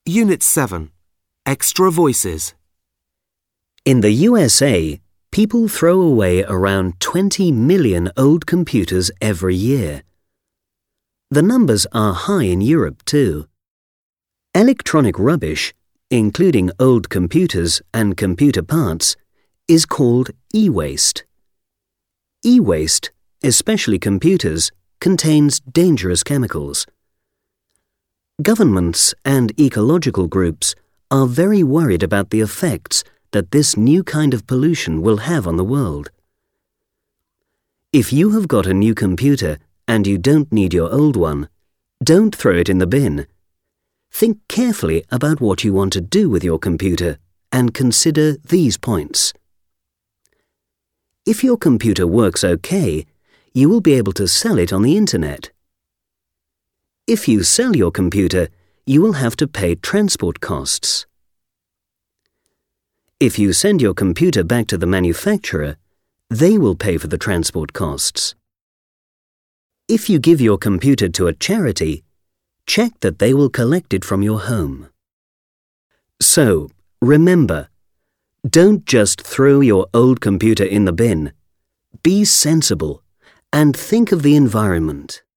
Unit 7. Extra Voices. In the USA, people throw away around 20 million old computers every year. The numbers are high in Europe too. Electronic rubbish, including old computers and computer parts, is called e-waste. E-waste, especially computers, contains dangerous chemicals. Governments and ecological groups are very worried about the effects that this new kind of pollution will have on the world. If you have got a new computer and you don't need your old one, don't throw it in the bin. Think carefully about what you want to do with your computer and consider these points. If your computer works okay, you will be able to sell it on the internet. If you sell your computer, you will have to pay transport costs. If you send your computer back to the manufacturer, they will pay for the transport costs. If you give your computer to a charity, check that they will collect it from your home. So, remember, don't just throw your old computer in the bin. Be sensible and think of the environment.